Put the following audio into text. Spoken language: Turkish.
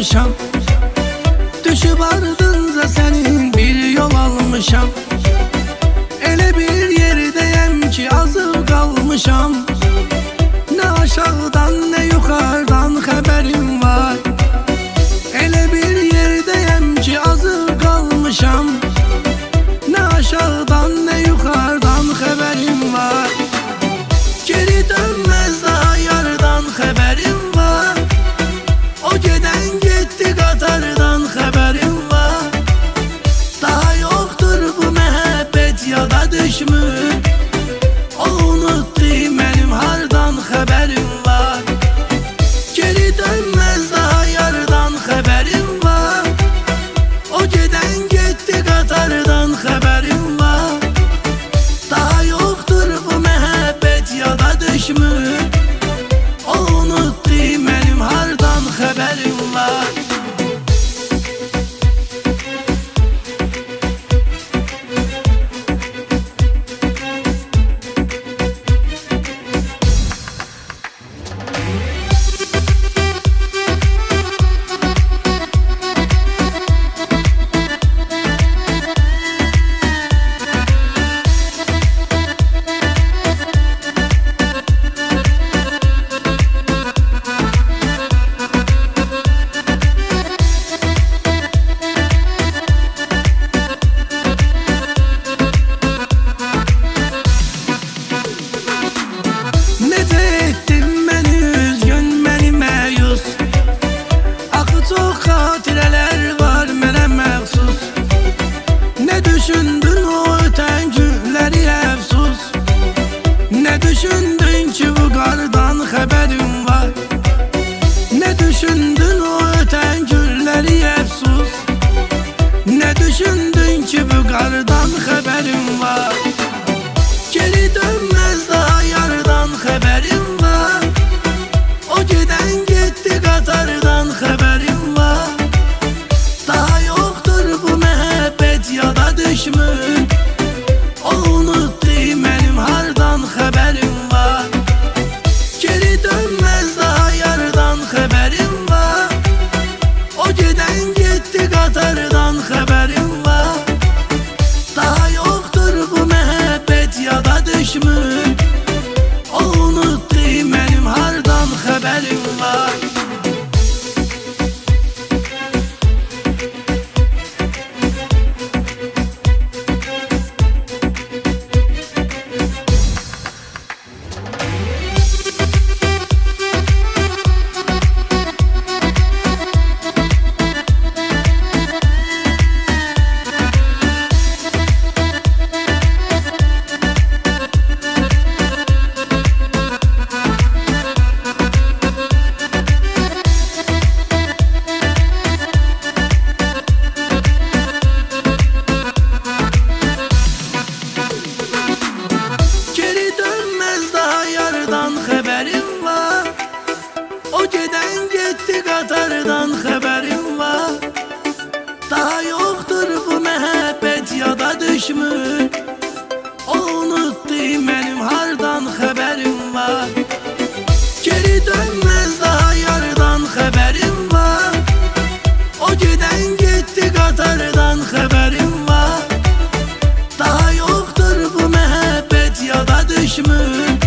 kalmışam. Düşüp ardınca senin bir yol almışam. Elə bir yerdeyim ki azıb kalmışam. Ne aşağıdan ne yukarıdan haberim var. Elə bir yerdeyim ki azıb kalmışam. Ne aşağıdan ne yukarıdan haberim var. Geri dönmez daha yardan haberim var. O giden gitti Katar'dan haberim var. Daha yoktur bu mehabbet ya da düşmür. O unuttu benim hardan haberim var. Geri dönmez daha yardan haberim var. O giden gitti Katar'dan haberim var. Daha yoktur bu mehabbet ya da düşmür. O unuttu benim hardan haberim var. Xatirələr var mənə məxsus. Nə düşündün o ötən günləri əfsus. Nə düşündün ki bu qardan xəbərim var. Nə düşündün o ötən günləri əfsus. Nə düşündün ki bu qardan xəbərim var. Geri dönməz daha yardan xəbərim var. O gedən getdi Katar'dan haberim var. Daha yoktur bu mehabbet ya da düşmür. O unuttu benim hardan haberim var. Geri dönmez daha yardan haberim var. O giden gitti Katar'dan haberim var. Daha yoktur bu mehabbet ya da düşmür. O unuttu benim hardan haberim var. Haberim var. O giden gitti Katar'dan haberim var. Daha yoktur bu mehabbet ya da düşmür. O unuttu benim hardan haberim var. Geri dönmez daha yardan haberim var. O giden gitti Katar'dan haberim var. Daha yoktur bu mehabbet ya da düşmür.